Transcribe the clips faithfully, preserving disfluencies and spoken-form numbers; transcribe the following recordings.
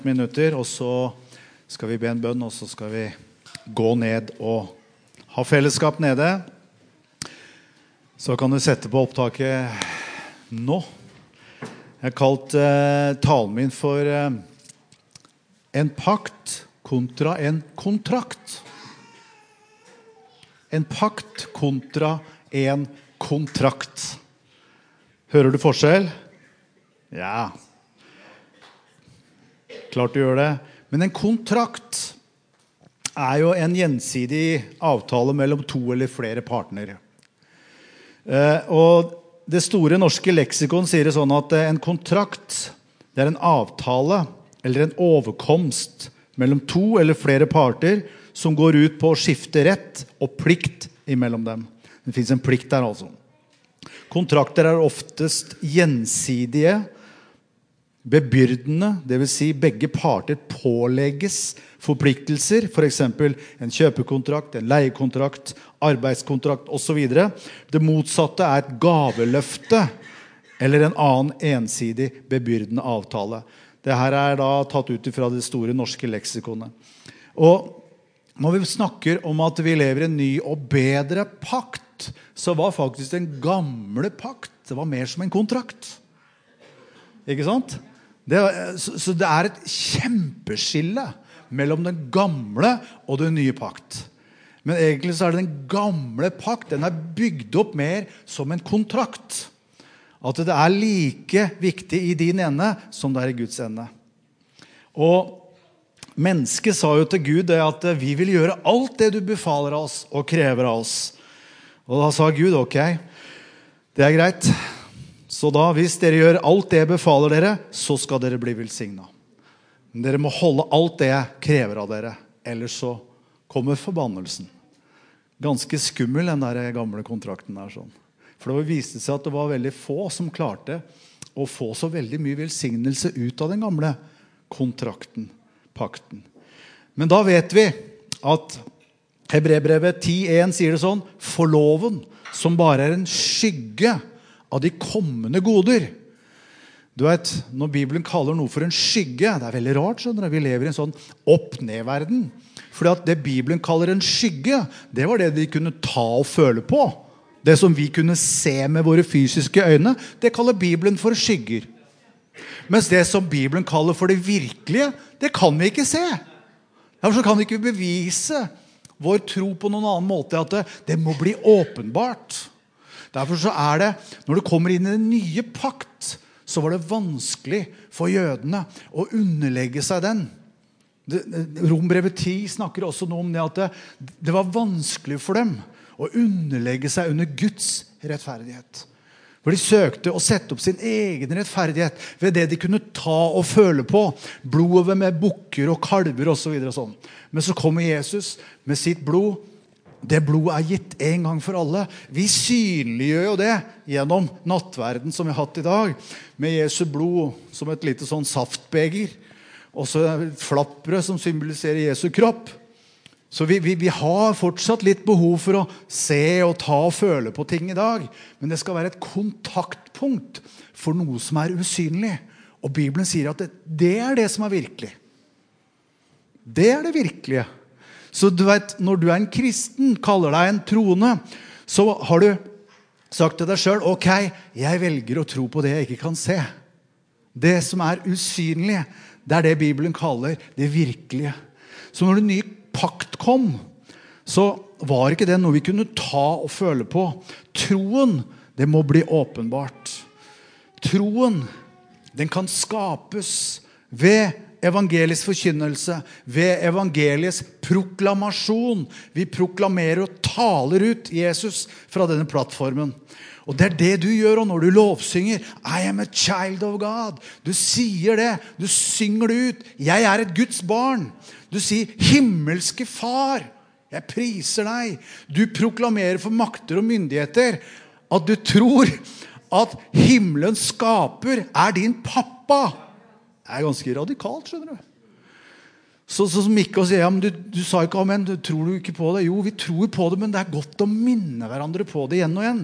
minutter, og så skal vi be en bønn, og så skal vi gå ned og ha fellesskap nede. Så kan du sette på opptaket nå. Jeg har kalt eh, talen min for eh, en pakt kontra en kontrakt. En pakt kontra en kontrakt. Hører du forskjell? Ja. Klart du gjør det. Men en kontrakt er jo en gjensidig avtale mellom to eller flere partnere. Eh, og det store norske leksikon sier det sånn at en kontrakt, det er en avtale eller en overkomst mellom to eller flere parter som går ut på å skifte rett og plikt imellom dem. Det finnes en plikt der altså. Kontrakter er oftest gjensidige, bebyrdende, det vil si begge parter pålegges forpliktelser, for eksempel en kjøpekontrakt, en leiekontrakt, arbeidskontrakt og så videre. Det motsatte er et gaveløfte eller en annen ensidig bebyrdende avtale. Det her er da tatt ut fra det store norske leksikonet. Og når vi snakker om at vi lever i en ny og bedre pakt, så var faktisk den gamle pakt, det var mer som en kontrakt. Ikke sant? Det, så, så det er et kjempeskille mellom den gamle og den nye pakt. Men egentlig så er det den gamle pakt, den er bygd opp mer som en kontrakt. At det er like viktig i din ende som det er i Guds ende. Og mennesket sa jo til Gud det at vi vil gjøre alt det du befaler oss og krever av oss. Og da sa Gud, ok, det er greit. Så da, hvis dere gjør alt det jeg befaler dere, så skal dere bli velsignet. Men dere må holde alt det jeg krever av dere, ellers så kommer forbannelsen. Ganske skummel den der gamle kontrakten der sånn. For det viste seg at det var veldig få som klarte å få så veldig mye velsignelse ut av den gamle kontrakten, pakten. Men da vet vi at Hebreerbrevet ti en sier det sånn, for loven som bare er en skygge av de kommende goder. Du vet, når Bibelen kaller noe for en skygge, det er veldig rart, skjønner du, vi lever i en sånn opp-ned-verden. Fordi at det Bibelen kaller en skygge, det var det de kunne ta og føle på. Det som vi kunne se med våre fysiske øyne, det kaller Bibelen for skygger. Mens det som Bibelen kaller for det virkelige, det kan vi ikke se. Derfor kan vi ikke bevise vår tro på noen annen måte, at det, det må bli åpenbart. Derfor så er det, når det kommer inn i den nye pakt, så var det vanskelig for jødene å underlegge seg den. Rombrevet ti snakker også noe om det, at det, det var vanskelig for dem å underlegge seg under Guds rettferdighet. For de søkte å sette opp sin egen rettferdighet ved det de kunne ta og føle på. Blodet med bukker og kalver og så videre og sånn. Men så kommer Jesus med sitt blod. Det blodet er gitt en gang for alle. Vi synliggjør jo det gjennom nattverden som vi har hatt i dag. Med Jesu blod som et lite sånn saftbeger. Og så et flappbrød som symboliserer Jesu kropp. Så vi, vi, vi har fortsatt litt behov for å se og ta og føle på ting i dag. Men det skal være et kontaktpunkt for noe som er usynlig. Og Bibelen sier at det, det er det som er virkelig. Det er det virkelige. Så du vet, når du er en kristen, kaller deg en troende, så har du sagt til deg selv, ok, jeg velger å tro på det jeg ikke kan se. Det som er usynlig, det er det Bibelen kaller det virkelige. Så når den nye pakt kom, så var ikke det noe vi kunne ta og føle på. Troen, det må bli åpenbart. Troen, den kan skapes ved evangelisk forkynnelse, ved evangeliets proklamasjon. Vi proklamerer og taler ut Jesus fra denne plattformen. Og det er det du gjør når du lovsynger. I am a child of God. Du sier det, du synger det ut. Jeg er et Guds barn. Du sier, himmelske far, jeg priser deg. Du proklamerer for makter og myndigheter at du tror at himmelens skaper er din pappa. Det er ganske radikalt, skjønner du. Så, så som Mikko sier, ja, men du, du sa ikke amen, du tror du ikke på det? Jo, vi tror på det, men det er godt å minne hverandre på det igjen og igjen.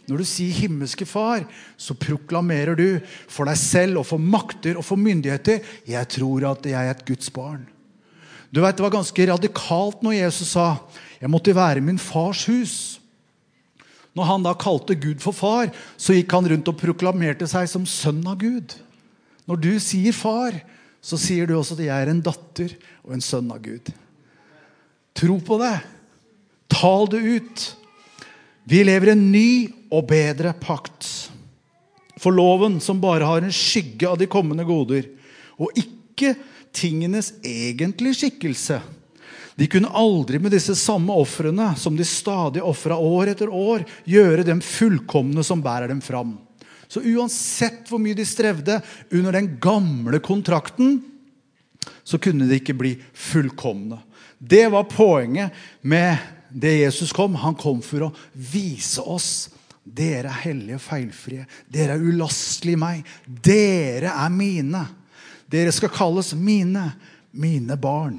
Når du sier himmelske far, så proklamerer du for deg selv og for makter og for myndigheter, jeg tror at jeg er et Guds barn. Du vet, det var ganske radikalt når Jesus sa, jeg måtte være i min fars hus. Når han da kalte Gud for far, så gikk han rundt og proklamerte seg som sønn av Gud. Når du sier far, så sier du også at jeg er en datter og en sønn av Gud. Tro på det. Tal det ut. Vi lever en ny og bedre pakt. For loven som bare har en skygge av de kommende goder, og ikke tingenes egentlige skikkelse. De kunne aldri med disse samme offrene, som de stadig offret år etter år, gjøre dem fullkomne som bærer dem fram. Så uansett hvor mye de strevde under den gamle kontrakten, så kunne de ikke bli fullkomne. Det var poenget med det Jesus kom. Han kom for å vise oss, dere er hellige og feilfrie. Dere er ulastlige i meg. Dere er mine. Dere skal kalles mine, mine barn.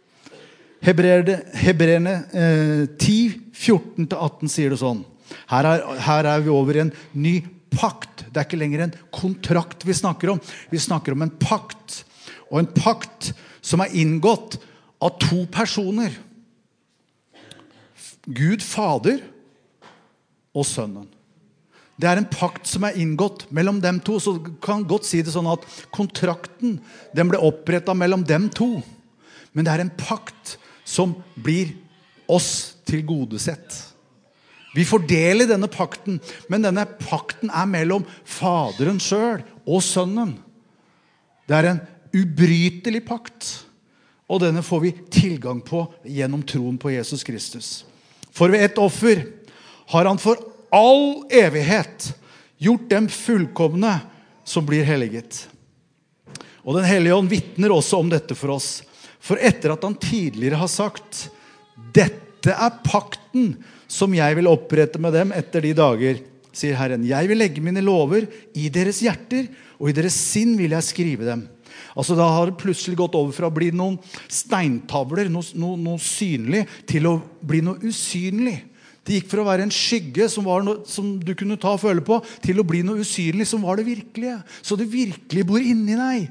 Hebreerne eh, ti, fjorten til atten sier det sånn. Her er, her er vi over en ny pakt. Det er ikke lenger en kontrakt vi snakker om. Vi snakker om en pakt. Og en pakt som er inngått av to personer. Gud Fader og Sønnen. Det er en pakt som er inngått mellom dem to. Så kan godt si det sånn at kontrakten den ble opprettet mellom dem to. Men det er en pakt som blir oss tilgodesett. Vi fordeler denne pakten, men denne pakten er mellom Faderen selv og Sønnen. Det er en ubrytelig pakt, og denne får vi tilgang på gjennom troen på Jesus Kristus. For ved et offer har han for all evighet gjort dem fullkomne som blir helliget. Og den hellige ånd vittner også om dette for oss. For etter at han tidligere har sagt, dette er pakten som jeg vil opprette med dem etter de dager, sier Herren. Jeg vil legge mine lover i deres hjerter, og i deres sinn vil jeg skrive dem. Altså da har det plutselig gått over fra å bli noen steintavler, noe, noe, noe synlig, til å bli noe usynlig. Det gikk fra å være en skygge som, var noe, som du kunne ta og føle på, til å bli noe usynlig som var det virkelige. Så det virkelige bor inni deg.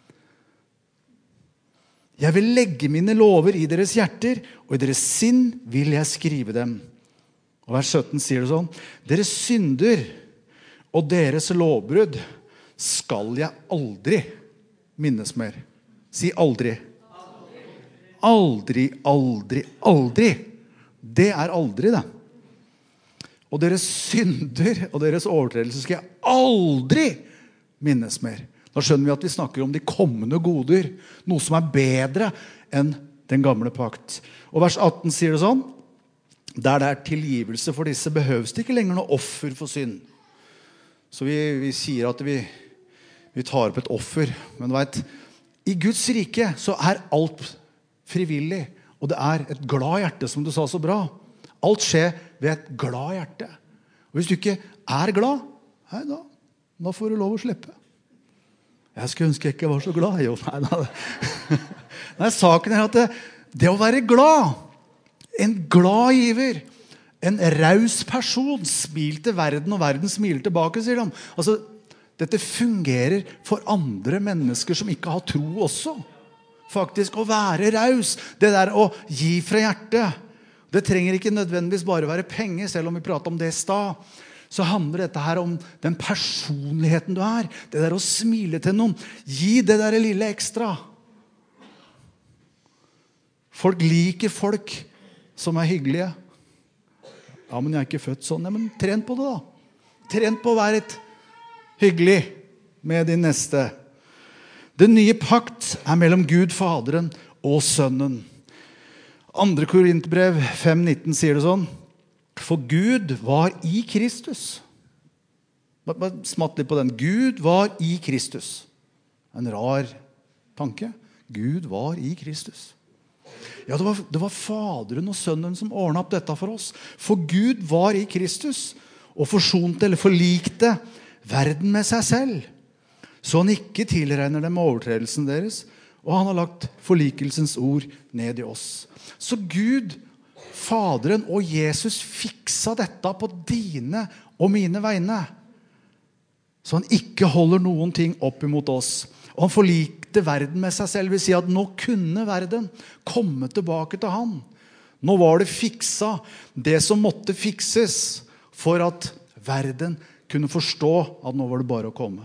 Jeg vil legge mine lover i deres hjerter, og i deres sinn vil jeg skrive dem. Og vers sytten sier det sånn, deres synder og deres lovbrudd skal jeg aldri minnes mer. Si aldri. Aldri, aldri, aldri. Det er aldri det. Og deres synder og deres overtredelser skal jeg aldri minnes mer. Da skjønner vi at vi snakker om de kommende goder, noe som er bedre enn den gamle pakt. Og vers atten sier det sånn, der det er tilgivelse for disse behøves det ikke lenger noe offer for synd. Så vi, vi sier at vi, vi tar opp et offer, men du vet, i Guds rike så er alt frivillig, og det er et glad hjerte, som du sa så bra. Alt skjer ved et glad hjerte. Og hvis du ikke er glad, nei da, da får du lov å slippe. Jeg skulle ønske jeg ikke var så glad. Jo, nei, nei. Nei, saken er at det, det å være glad, en glad giver, en raus person, smil til verden, og verden smiler tilbake, sier de. Altså, dette fungerer for andre mennesker som ikke har tro også. Faktisk, å være raus, det der å gi fra hjertet, det trenger ikke nødvendigvis bare være penger, selv om vi prater om det i stad. Så handler dette her om den personligheten du er. Det der å smile til noen. Gi det der lille ekstra. Folk liker folk som er hyggelige. Ja, men jeg er ikke født sånn. Ja, men tren på det da. Tren på å være et hyggelig med din neste. Den nye pakt er mellom Gud, Faderen og Sønnen. Andre Korinterbrev fem nitten sier det sånn. For Gud var i Kristus. Bare smatt litt på den. Gud var i Kristus. En rar tanke. Gud var i Kristus. Ja, det var, det var Faderen og Sønnen som ordnet opp dette for oss. For Gud var i Kristus og forsonte eller forlikte verden med seg selv. Så han ikke tilregner dem overtredelsen deres, og han har lagt forlikelsens ord ned i oss. Så Gud, Faderen og Jesus fiksa dette på dine og mine vegne. Så han ikke holder noen ting opp imot oss. Og han forlikte verden med seg selv. Det vil si at nå kunne verden komme tilbake til han. Nå var det fiksa det som måtte fikses for at verden kunne forstå at nå var det bare å komme.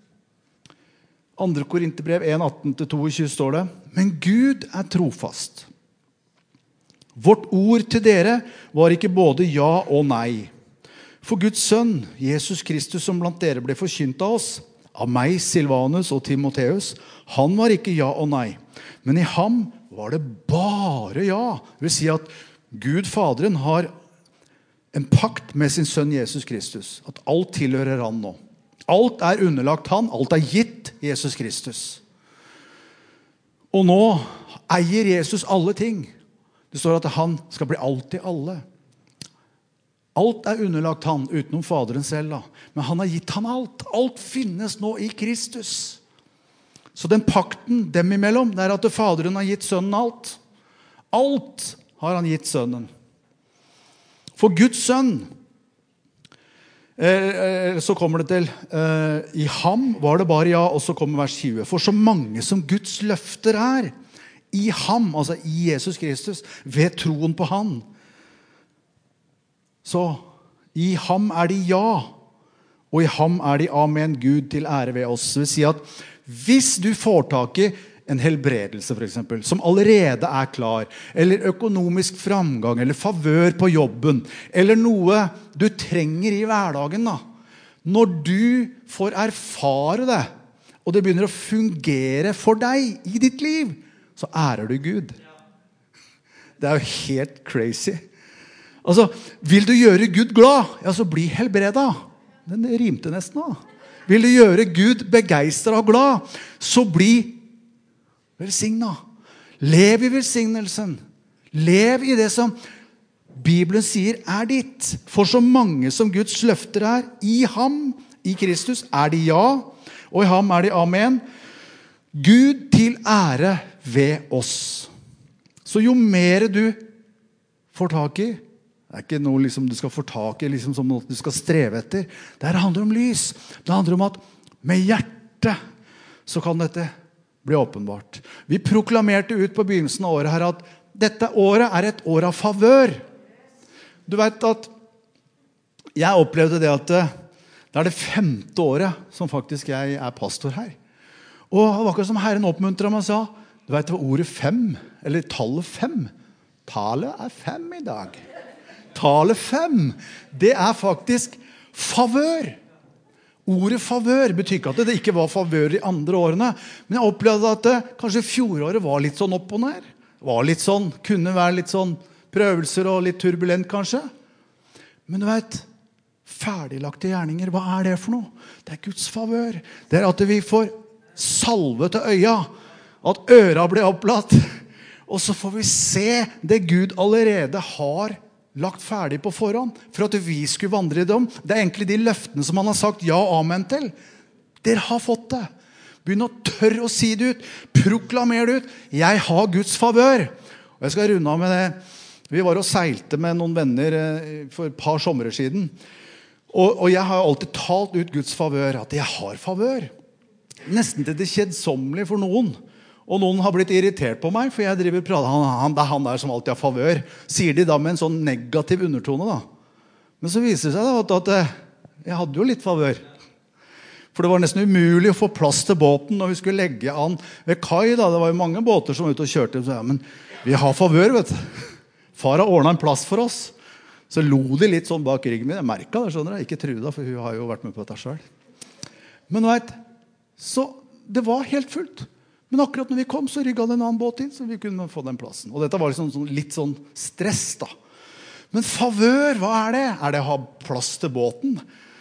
Andre Korinterbrev en atten til tjueto står det: Men Gud er trofast. Vårt ord til dere var ikke både ja og nei. For Guds sønn, Jesus Kristus, som blant dere ble forkynt av oss, av meg, Silvanus og Timotheus, han var ikke ja og nei. Men i ham var det bare ja. Det vil si at Gud Faderen har en pakt med sin sønn Jesus Kristus. At alt tilhører han nå. Alt er underlagt han, alt er gitt Jesus Kristus. Og nå eier Jesus alle ting. Det står at han skal bli alt i alle. Alt er underlagt han, utenom Faderen selv. Da. Men han har gitt han alt. Alt finnes nå i Kristus. Så den pakten dem imellom, det er at Faderen har gitt sønnen alt. Alt har han gitt sønnen. For Guds sønn, så kommer det til, i ham var det bare ja, og så kommer vers tjue. For så mange som Guds løfter er, i ham, altså i Jesus Kristus, ved troen på han. Så i ham er de ja, og i ham er de amen, Gud til ære ved oss. Det vil si at hvis du får tak i en helbredelse for eksempel, som allerede er klar, eller økonomisk framgang, eller favør på jobben, eller noe du trenger i hverdagen da. Når du får erfare det, og det begynner å fungere for deg i ditt liv, så ærer du Gud. Det er jo helt crazy. Altså, vil du gjøre Gud glad? Ja, så bli helbredet. Den rimte nesten da. Vil du gjøre Gud begeistret og glad? Så bli velsignet. Lev i velsignelsen. Lev i det som Bibelen sier er ditt. For så mange som Guds løfter er, i ham, i Kristus, er de ja, og i ham er de amen. Gud til ære ved oss. Så jo mer du får tak i, det er ikke noe liksom du skal få tak i, liksom som noe du skal streve etter. Det handler om lys. Det handler om at med hjertet så kan dette bli åpenbart. Vi proklamerte ut på begynnelsen av året her at dette året er et år av favør. Du vet at jeg opplevde det at det er det femte året som faktisk jeg er pastor her. Og det var akkurat som Herren oppmuntret meg og sa, du vet hva ordet fem, eller tallet fem, tallet er fem i dag. Tallet fem, det er faktisk favør. Ordet favør betyr ikke at det ikke var favør i andre årene, men jeg opplevde at det, kanskje fjoråret var litt sånn opp og ned. Var litt sånn, kunne være litt sånn prøvelser og litt turbulent kanskje. Men du vet, ferdiglagte gjerninger, hva er det for noe? Det er Guds favør. Det er at vi får salve til øya, at øra blir opplatt, og så får vi se det Gud allerede har lagt ferdig på forhånd, for at vi skulle vandre i dem. Det er egentlig de løftene som han har sagt ja og amen til. Dere har fått det. Begynn å tørre å si det ut. Proklamer det ut. Jeg har Guds favør. Og jeg skal runde av med det. Vi var og seilte med noen venner for et par sommerer siden. Og, og jeg har alltid talt ut Guds favør, at jeg har favør. Nesten til det kjedsommelige for noen. Og noen har blitt irritert på meg, for jeg driver prater, han, han, det er han der som alltid har favør. Sier de da med en sånn negativ undertone da. Men så viser det seg da at, at jeg hadde jo litt favør. For det var nesten umulig å få plass til båten når vi skulle legge an ved kai da. Det var jo mange båter som var ute og kjørte. Så, ja, men vi har favør, vet du. Far har ordnet en plass for oss. Så lo de litt sånn bak ryggen min. Jeg merket det, skjønner jeg. Ikke Truda, for hun har jo vært med på dette selv. Men vet, så det var helt fullt. Men akkurat når vi kom, så rygget det en annen båt inn, så vi kunne få den plassen. Og dette var liksom sånn, litt sånn stress da. Men favør, hva er det? Er det å ha plass til båten?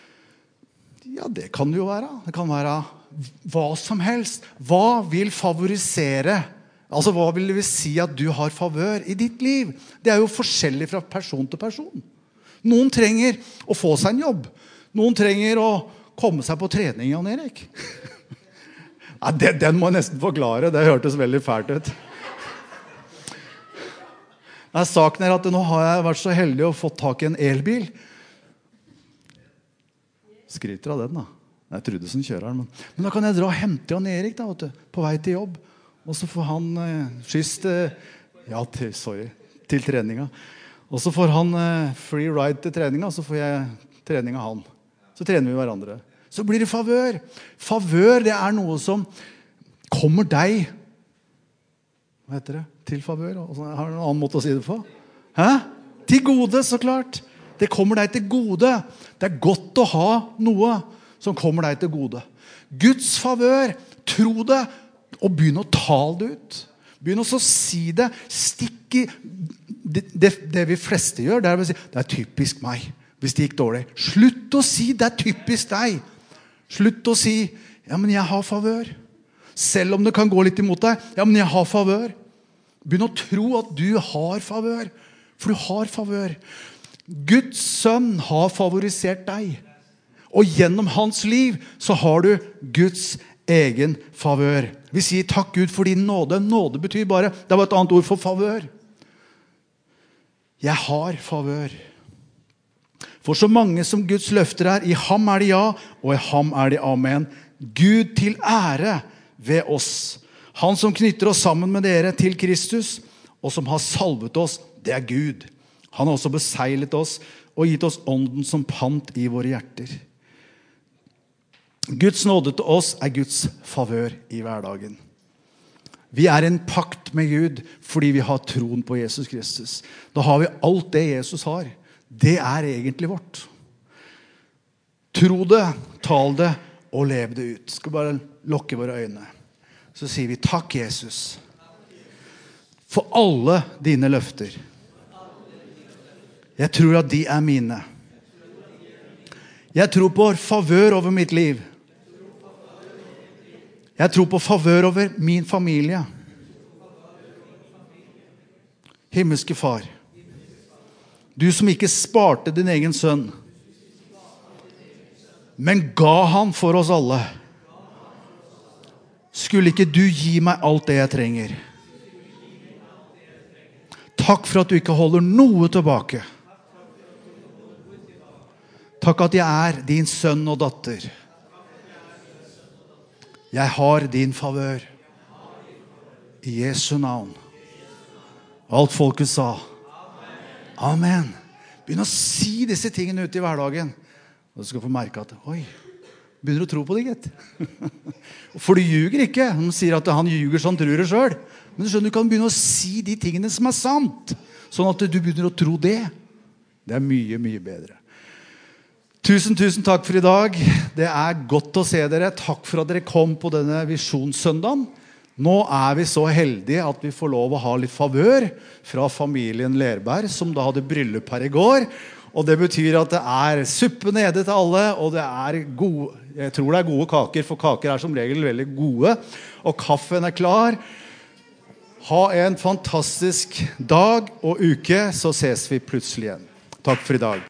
Ja, det kan det jo være. Det kan være hva som helst. Hva vil favorisere? Altså, hva vil det si at du har favør i ditt liv? Det er jo forskjellig fra person til person. Noen trenger å få seg en jobb. Noen trenger å komme seg på trening, Jan Erik. Ja, den, den må jeg nesten forklare. Det hørtes veldig fælt ut. Nei, saken er at nå har jeg vært så heldig å få tak i en elbil. Skryter av den da. Det er Trude som kjører den. Men, men da kan jeg dra og hente Jan Erik da, vet du, på vei til jobb. Og så får han eh, skyss til, ja, til, sorry, til treninga. Og så får han eh, free ride til treninga, så får jeg trening av han. Så trener vi hverandre. Så blir det favør. Favør, det er noe som kommer deg, hva heter det? Til favør. Har du en annen måte å si det på? Hæ? Til gode, så klart. Det kommer deg til gode. Det er godt å ha noe som kommer deg til gode. Guds favør, tro det, og begynn å tale det ut. Begynn å si det, stikk i det, det, det vi fleste gjør, det er å si, det er typisk meg, hvis det gikk dårlig. Slutt å si, det er typisk deg. Slutt å si, ja, men jeg har favør. Selv om det kan gå litt imot deg, ja, men jeg har favør. Begynn å tro at du har favør, for du har favør. Guds sønn har favorisert deg. Og gjennom hans liv så har du Guds egen favør. Vi sier takk Gud for din nåde. Nåde betyr bare, det var et annet ord for favør. Jeg har favør. For så mange som Guds løfter er, i ham er det ja, og i ham er det amen. Gud til ære ved oss. Han som knytter oss sammen med dere til Kristus, og som har salvet oss, det er Gud. Han har også beseglet oss og gitt oss ånden som pant i våre hjerter. Guds nåde til oss er Guds favør i hverdagen. Vi er en pakt med Gud fordi vi har troen på Jesus Kristus. Da har vi alt det Jesus har. Det er egentlig vårt. Tro det, tal det og lev det ut. Skal bare lukke våre øyne. Så sier vi takk Jesus for alle dine løfter. Jeg tror at de er mine. Jeg tror på favør over mitt liv. Jeg tror på favør over min familie. Himmelske far, du som ikke sparte din egen sønn, men ga han for oss alle. Skulle ikke du gi meg alt det jeg trenger? Takk for at du ikke holder noe tilbake. Takk at jeg er din sønn og datter. Jeg har din favør. I Jesu navn. Alt folket sa. Amen. Begynn å si disse tingene ut i hverdagen. Og du skal få merke at, oi, begynner du å tro på det, gitt. For du ljuger ikke. Han sier at han ljuger så han tror det selv. Men du skjønner, du kan begynne å si de tingene som er sant. Sånn at du begynner å tro det. Det er mye, mye bedre. Tusen, tusen takk for i dag. Det er godt å se dere. Takk for at dere kom på denne visjonssøndagen. Nå er vi så heldige at vi får lov å ha litt favør fra familien Lerberg, som da hadde bryllup her i går. Og det betyr at det er suppe nede til alle, og det er gode, jeg tror det er gode kaker, for kaker er som regel veldig gode. Og kaffen er klar. Ha en fantastisk dag og uke, så ses vi plutselig igjen. Takk for i dag.